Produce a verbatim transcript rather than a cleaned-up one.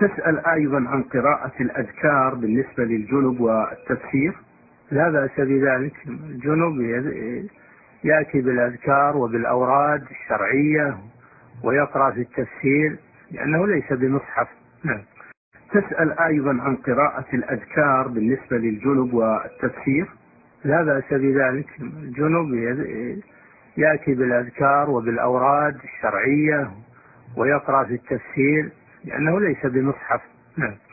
تسأل أيضا عن قراءة الأذكار بالنسبة للجنب والتفسير. لا بأس بذلك. الجنب يأتي بالأذكار وبالأوراد الشرعية ويقرأ في التفسير لأنه ليس بمصحف. نعم. تسأل أيضا عن قراءة الأذكار بالنسبة للجنب والتفسير. لا بأس بذلك. الجنب يأتي بالأذكار وبالأوراد الشرعية ويقرأ في التفسير لأنه ليس بمصحف. نعم.